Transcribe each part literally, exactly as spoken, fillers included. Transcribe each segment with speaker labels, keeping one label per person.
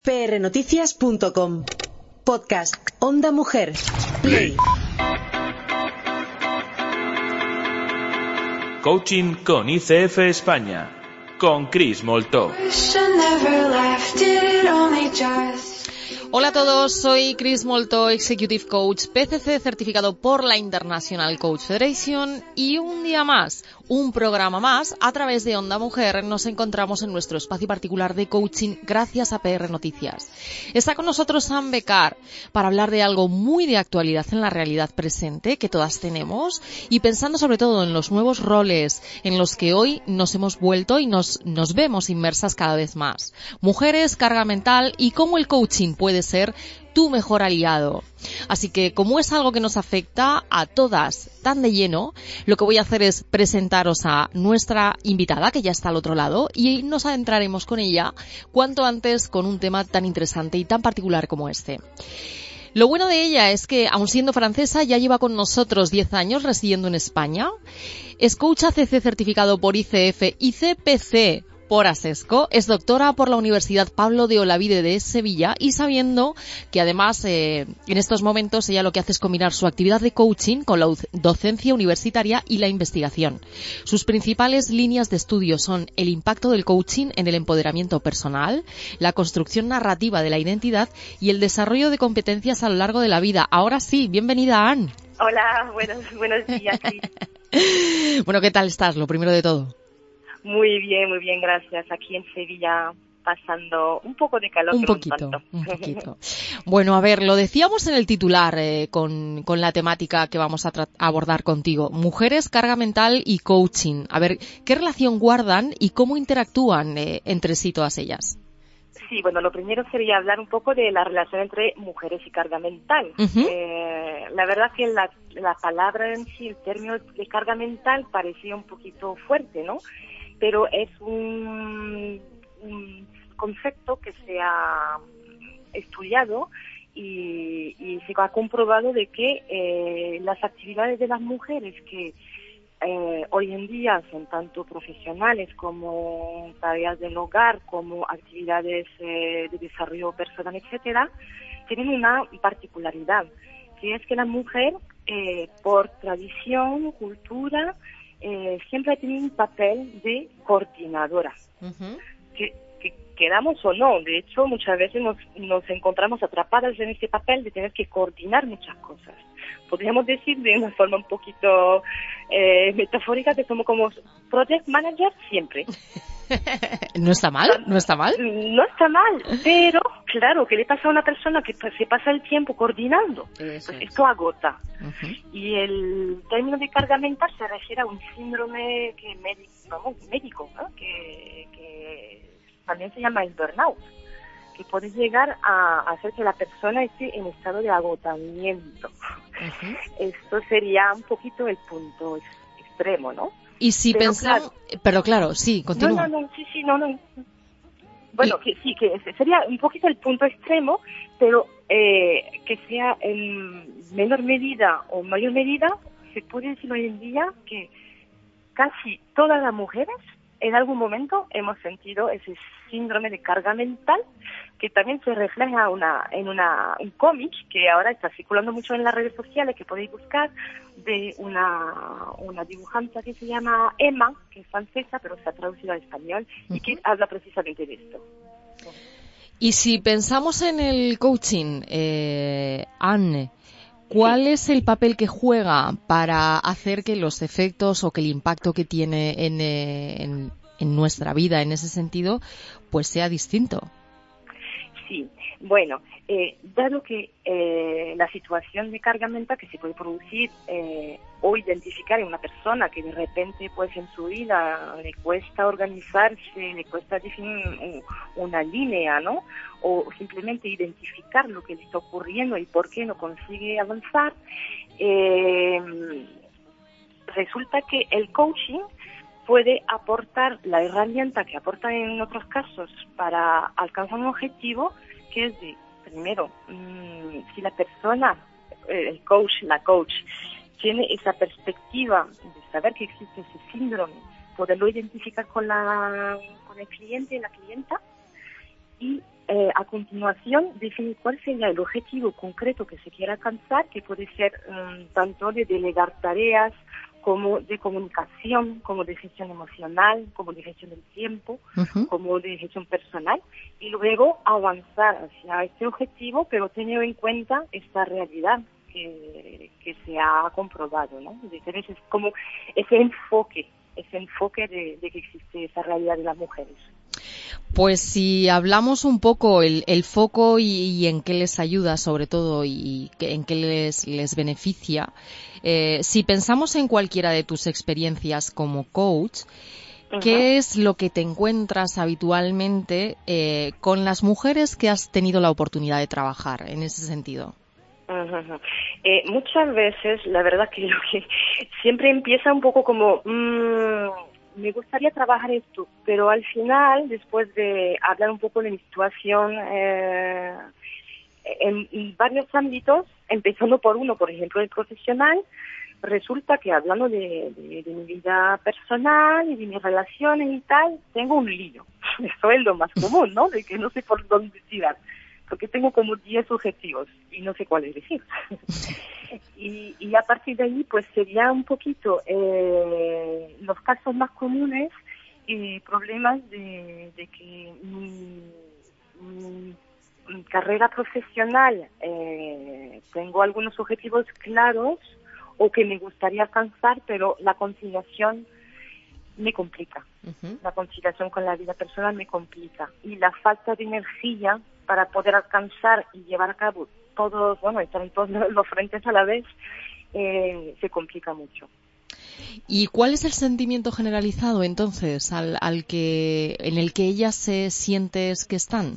Speaker 1: p r noticias punto com. Podcast Onda Mujer. Play.
Speaker 2: Coaching con I C F España, con Cris Moltó.
Speaker 3: Hola a todos, soy Cris Moltó, Executive Coach P C C certificado por la International Coach Federation, y un día más, un programa más, a través de Onda Mujer nos encontramos en nuestro espacio particular de coaching gracias a P R Noticias. Está con nosotros Sam Becar para hablar de algo muy de actualidad en la realidad presente que todas tenemos, y pensando sobre todo en los nuevos roles en los que hoy nos hemos vuelto y nos, nos vemos inmersas cada vez más. Mujeres, carga mental y cómo el coaching puede ser tu mejor aliado. Así que, como es algo que nos afecta a todas tan de lleno, lo que voy a hacer es presentaros a nuestra invitada, que ya está al otro lado, y nos adentraremos con ella cuanto antes con un tema tan interesante y tan particular como este. Lo bueno de ella es que, aun siendo francesa, ya lleva con nosotros diez años residiendo en España. Es coach A C C certificado por I C F y C P C por ASESCO, es doctora por la Universidad Pablo de Olavide de Sevilla, y sabiendo que además eh, en estos momentos ella lo que hace es combinar su actividad de coaching con la docencia universitaria y la investigación. Sus principales líneas de estudio son el impacto del coaching en el empoderamiento personal, la construcción narrativa de la identidad y el desarrollo de competencias a lo largo de la vida. Ahora sí, bienvenida, Anne.
Speaker 4: Hola, buenos, buenos días. Sí.
Speaker 3: Bueno, ¿qué tal estás? Lo primero de todo.
Speaker 4: Muy bien, muy bien, gracias. Aquí en Sevilla pasando un poco de calor.
Speaker 3: Un
Speaker 4: pero
Speaker 3: poquito,
Speaker 4: un, tanto.
Speaker 3: un poquito. Bueno, a ver, lo decíamos en el titular eh, con, con la temática que vamos a, tra- a abordar contigo. Mujeres, carga mental y coaching. A ver, ¿qué relación guardan y cómo interactúan eh, entre sí todas ellas?
Speaker 4: Sí, bueno, lo primero sería hablar un poco de la relación entre mujeres y carga mental.
Speaker 3: Uh-huh.
Speaker 4: Eh, la verdad que la, la palabra en sí, el término de carga mental parecía un poquito fuerte, ¿no? Pero es un, un concepto que se ha estudiado y, y se ha comprobado de que eh, las actividades de las mujeres que eh, hoy en día son tanto profesionales como tareas del hogar, como actividades eh, de desarrollo personal, etcétera, tienen una particularidad, que es que la mujer, eh, por tradición, cultura, Eh, siempre ha tenido un papel de coordinadora, uh-huh. que, que queramos o no. De hecho, muchas veces nos, nos encontramos atrapadas en este papel de tener que coordinar muchas cosas. Podríamos decir de una forma un poquito eh, metafórica que somos como project manager siempre.
Speaker 3: No está mal, no está mal.
Speaker 4: No está mal, pero claro, ¿qué le pasa a una persona que se pasa el tiempo coordinando? Pues esto agota. Uh-huh. Y el término de carga mental se refiere a un síndrome que médico, ¿no? médico ¿no? Que, que también se llama el burnout, que puede llegar a hacer que la persona esté en estado de agotamiento. Uh-huh. Esto sería un poquito el punto extremo, ¿no?
Speaker 3: Y si
Speaker 4: pero
Speaker 3: pensamos,
Speaker 4: claro,
Speaker 3: pero claro, sí, continúa.
Speaker 4: No, no, no, sí, sí, no, no. Bueno, y... que sí, que sería un poquito el punto extremo, pero eh, que sea en menor medida o mayor medida, se puede decir hoy en día que casi todas las mujeres en algún momento hemos sentido ese síndrome de carga mental, que también se refleja una, en una, un cómic que ahora está circulando mucho en las redes sociales, que podéis buscar, de una, una dibujante que se llama Emma, que es francesa, pero se ha traducido al español, uh-huh. y que habla precisamente de esto.
Speaker 3: Y si pensamos en el coaching, eh, Anne, ¿cuál sí. es el papel que juega para hacer que los efectos o que el impacto que tiene en, en, en nuestra vida en ese sentido pues sea distinto?
Speaker 4: Sí, bueno, eh, dado que eh, la situación de carga mental que se puede producir eh, o identificar en una persona que de repente pues en su vida le cuesta organizarse, le cuesta definir un, una línea, ¿no? O simplemente identificar lo que le está ocurriendo y por qué no consigue avanzar, eh, resulta que el coaching puede aportar la herramienta que aporta en otros casos para alcanzar un objetivo, que es de, primero, mmm, si la persona, eh, el coach, la coach, tiene esa perspectiva de saber que existe ese síndrome, poderlo identificar con la con el cliente y la clienta, y eh, a continuación definir cuál sería el objetivo concreto que se quiera alcanzar, que puede ser um, tanto de delegar tareas, como de comunicación, como de gestión emocional, como de gestión del tiempo, uh-huh. como de gestión personal, y luego avanzar hacia este objetivo, pero teniendo en cuenta esta realidad que, que se ha comprobado, ¿no? Entonces es como ese enfoque, ese enfoque de, de que existe esa realidad de las mujeres.
Speaker 3: Pues si hablamos un poco el, el foco y, y en qué les ayuda sobre todo y, y en qué les, les beneficia, eh, si pensamos en cualquiera de tus experiencias como coach, uh-huh. ¿qué es lo que te encuentras habitualmente eh, con las mujeres que has tenido la oportunidad de trabajar en ese sentido?
Speaker 4: Uh-huh. Eh, muchas veces, la verdad que lo que siempre empieza un poco como... Mmm, me gustaría trabajar esto, pero al final, después de hablar un poco de mi situación eh, en, en varios ámbitos, empezando por uno, por ejemplo, el profesional, resulta que hablando de, de, de mi vida personal y de mis relaciones y tal, tengo un lío. Eso es lo más común, ¿no? De que no sé por dónde tirar, porque tengo como diez objetivos y no sé cuál elegir. Y, y a partir de ahí, pues sería un poquito eh, los casos más comunes y eh, problemas de, de que mi, mi, mi carrera profesional eh, tengo algunos objetivos claros o que me gustaría alcanzar, pero la conciliación me complica. Uh-huh. La conciliación con la vida personal me complica. Y la falta de energía para poder alcanzar y llevar a cabo todos, bueno, estar en todos los frentes a la vez, eh, se complica mucho.
Speaker 3: ¿Y cuál es el sentimiento generalizado entonces al, al que, en el que ellas se sientes que están?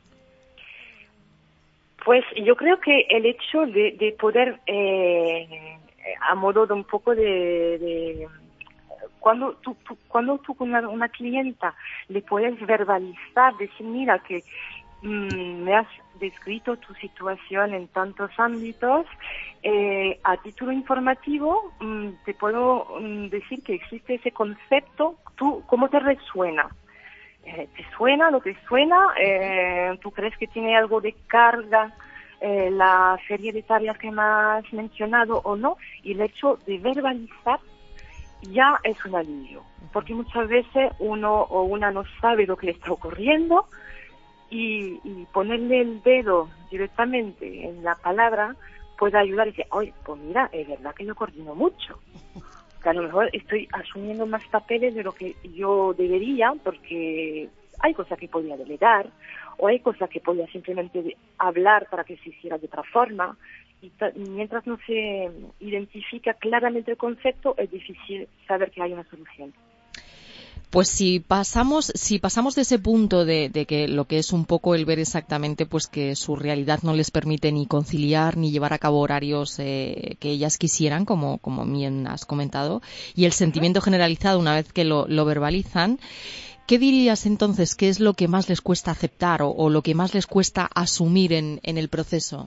Speaker 4: Pues yo creo que el hecho de, de poder, eh, a modo de un poco de, de cuando tú, tú cuando tú con una, una clienta le puedes verbalizar, decir, mira que mm, me has descrito tu situación en tantos ámbitos, eh, a título informativo mm, te puedo mm, decir que existe ese concepto, tú, ¿cómo te resuena? Eh, ¿Te suena? ¿No te suena? Eh, ¿Tú crees que tiene algo de carga eh, la serie de tareas que me has mencionado o no? Y el hecho de verbalizar ya es un alivio, porque muchas veces uno o una no sabe lo que le está ocurriendo y, y ponerle el dedo directamente en la palabra puede ayudar y decir, oye, pues mira, es verdad que yo coordino mucho. Que a lo mejor estoy asumiendo más papeles de lo que yo debería, porque hay cosas que podía delegar, o hay cosas que podía simplemente hablar para que se hiciera de otra forma, y ta- mientras no se identifica claramente el concepto, es difícil saber que hay una solución.
Speaker 3: Pues si pasamos, si pasamos de ese punto de, de que lo que es un poco el ver exactamente pues que su realidad no les permite ni conciliar ni llevar a cabo horarios eh, que ellas quisieran, como, como bien has comentado, y el sentimiento generalizado una vez que lo, lo verbalizan, ¿qué dirías entonces que es lo que más les cuesta aceptar o, o lo que más les cuesta asumir en, en el proceso?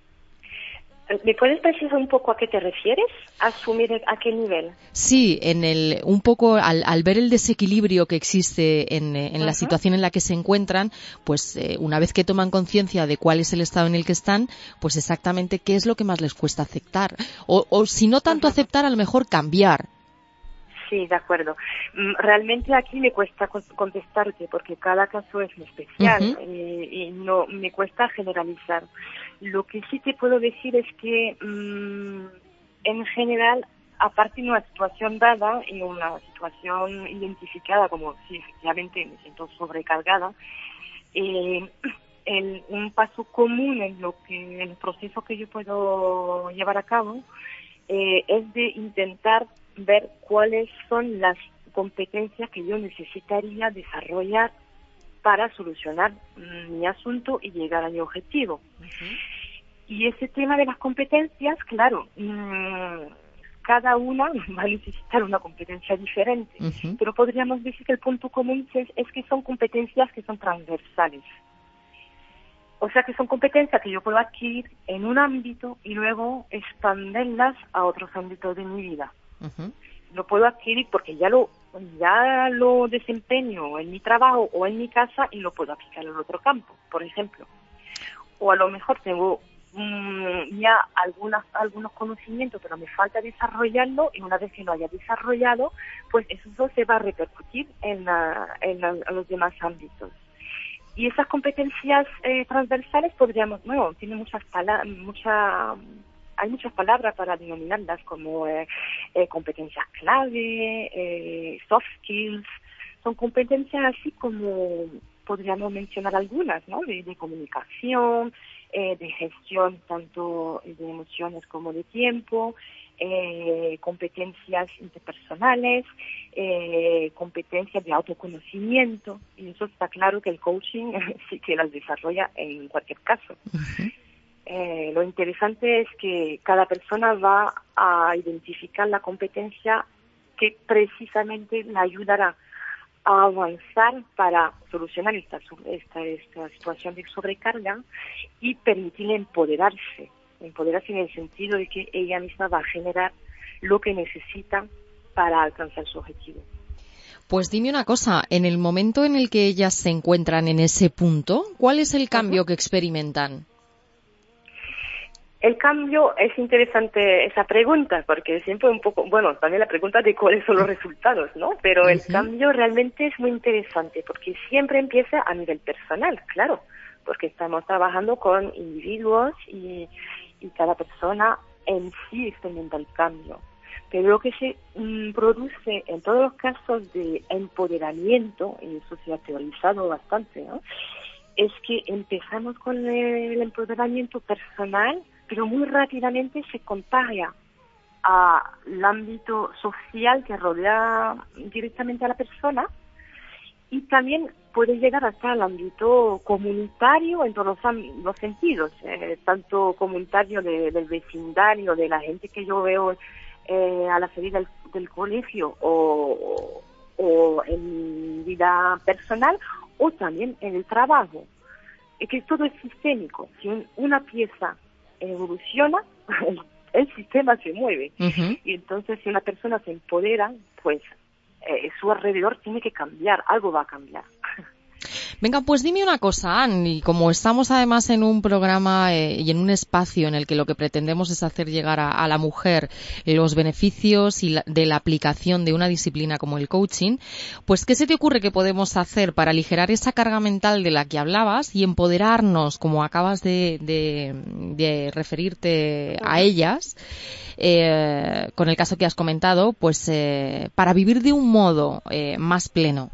Speaker 4: ¿Me puedes precisar un poco a qué te refieres? ¿Asumir a qué nivel?
Speaker 3: Sí, en el, un poco al, al ver el desequilibrio que existe en, en la
Speaker 4: uh-huh.
Speaker 3: situación en la que se encuentran, pues eh, una vez que toman conciencia de cuál es el estado en el que están, pues exactamente qué es lo que más les cuesta aceptar. O, o si no tanto uh-huh. aceptar, a lo mejor cambiar.
Speaker 4: Sí, de acuerdo. Realmente aquí me cuesta contestarte porque cada caso es especial uh-huh. y, y no me cuesta generalizar. Lo que sí te puedo decir es que mmm, en general, aparte de una situación dada y una situación identificada como si efectivamente me siento sobrecargada, eh, el, un paso común en lo que el proceso que yo puedo llevar a cabo eh, es de intentar ver cuáles son las competencias que yo necesitaría desarrollar para solucionar mm, mi asunto y llegar a mi objetivo. Uh-huh. Y ese tema de las competencias, claro, mmm, cada una va a necesitar una competencia diferente, uh-huh. pero podríamos decir que el punto común es, es que son competencias que son transversales. O sea que son competencias que yo puedo adquirir en un ámbito y luego expanderlas a otros ámbitos de mi vida. Uh-huh. Lo puedo adquirir porque ya lo ya lo desempeño en mi trabajo o en mi casa y lo puedo aplicar en otro campo, por ejemplo. O a lo mejor tengo mmm, ya algunas, algunos conocimientos, pero me falta desarrollarlo, y una vez que lo haya desarrollado, pues eso se va a repercutir en, la, en, la, en los demás ámbitos. Y esas competencias eh, transversales podríamos, bueno, tiene muchas palabras, mucha, hay muchas palabras para denominarlas, como eh, eh, competencias clave, eh, soft skills. Son competencias así como podríamos mencionar algunas, ¿no? De, de comunicación, eh, de gestión tanto de emociones como de tiempo, eh, competencias interpersonales, eh, competencias de autoconocimiento, y eso está claro que el coaching sí que las desarrolla en cualquier caso. Uh-huh. Eh, lo interesante es que cada persona va a identificar la competencia que precisamente la ayudará a avanzar para solucionar esta, esta, esta situación de sobrecarga y permitirle empoderarse, empoderarse en el sentido de que ella misma va a generar lo que necesita para alcanzar su objetivo.
Speaker 3: Pues dime una cosa, en el momento en el que ellas se encuentran en ese punto, ¿cuál es el cambio uh-huh. que experimentan?
Speaker 4: El cambio, es interesante esa pregunta, porque siempre un poco, bueno, también la pregunta de cuáles son los resultados, ¿no? Pero uh-huh. el cambio realmente es muy interesante, porque siempre empieza a nivel personal, claro, porque estamos trabajando con individuos y, y cada persona en sí experimenta el cambio. Pero lo que se mm, produce en todos los casos de empoderamiento, y eso se ha teorizado bastante, ¿no? Es que empezamos con el empoderamiento personal, pero muy rápidamente se contagia al ámbito social que rodea directamente a la persona, y también puede llegar hasta el ámbito comunitario en todos los, los sentidos, eh, tanto comunitario de, del vecindario, de la gente que yo veo eh, a la salida del, del colegio, o, o en vida personal, o también en el trabajo. Es que todo es sistémico. Si una pieza evoluciona, el, el sistema se mueve. Uh-huh. Y entonces, si una persona se empodera, pues eh, su alrededor tiene que cambiar, algo va a cambiar.
Speaker 3: Venga, pues dime una cosa, Anne, y como estamos además en un programa eh, y en un espacio en el que lo que pretendemos es hacer llegar a, a la mujer los beneficios y la, de la aplicación de una disciplina como el coaching, pues ¿qué se te ocurre que podemos hacer para aligerar esa carga mental de la que hablabas y empoderarnos, como acabas de, de, de referirte a ellas, eh, con el caso que has comentado, pues eh, para vivir de un modo eh, más pleno?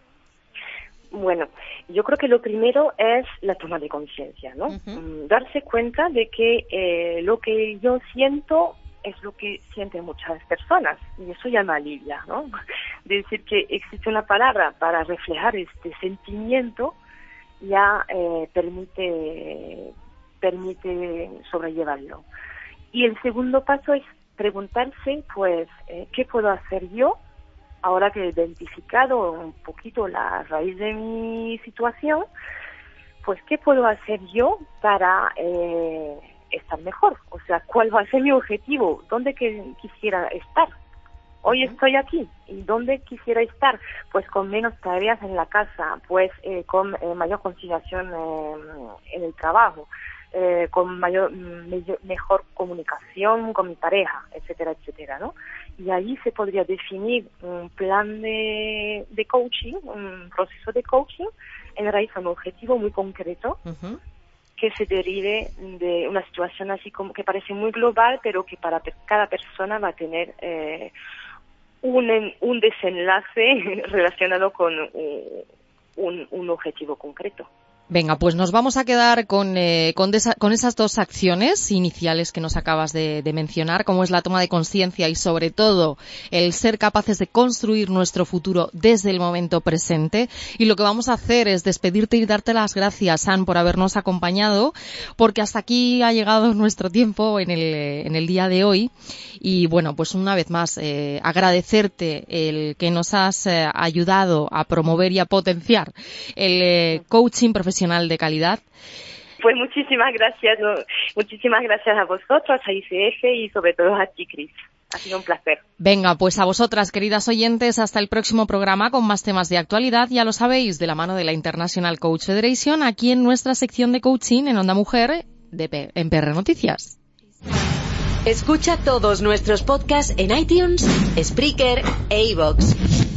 Speaker 4: Bueno, yo creo que lo primero es la toma de conciencia, ¿no? Uh-huh. Darse cuenta de que eh, lo que yo siento es lo que sienten muchas personas, y eso ya me alivia, ¿no? De decir que existe una palabra para reflejar este sentimiento ya eh, permite, permite sobrellevarlo. Y el segundo paso es preguntarse, pues, eh, ¿qué puedo hacer yo? Ahora que he identificado un poquito la raíz de mi situación, pues ¿qué puedo hacer yo para eh, estar mejor? O sea, ¿cuál va a ser mi objetivo? ¿Dónde que quisiera estar? Hoy estoy aquí. ¿Y dónde quisiera estar? Pues con menos tareas en la casa, pues eh, con eh, mayor conciliación eh, en el trabajo, eh, con mayor, me, mejor comunicación con mi pareja, etcétera, etcétera, ¿no? Y ahí se podría definir un plan de, de coaching, un proceso de coaching en raíz a un objetivo muy concreto, uh-huh. que se derive de una situación así como que parece muy global, pero que para cada persona va a tener eh, un, un desenlace relacionado con un, un objetivo concreto.
Speaker 3: Venga, pues nos vamos a quedar con, eh, con, desa, con esas dos acciones iniciales que nos acabas de, de mencionar, como es la toma de conciencia y sobre todo el ser capaces de construir nuestro futuro desde el momento presente. Y lo que vamos a hacer es despedirte y darte las gracias, Anne, por habernos acompañado, porque hasta aquí ha llegado nuestro tiempo en el, en el día de hoy. Y bueno, pues una vez más, eh, agradecerte el que nos has eh, ayudado a promover y a potenciar el eh, coaching profesional de calidad.
Speaker 4: Pues muchísimas gracias, ¿no? Muchísimas gracias a vosotros, a I C F y sobre todo a ti, Cris. Ha sido un placer.
Speaker 3: Venga, pues a vosotras, queridas oyentes, hasta el próximo programa con más temas de actualidad, ya lo sabéis, de la mano de la International Coach Federation, aquí en nuestra sección de coaching en Onda Mujer de P en P R Noticias.
Speaker 1: Escucha todos nuestros podcasts en iTunes, Spreaker e iVoox.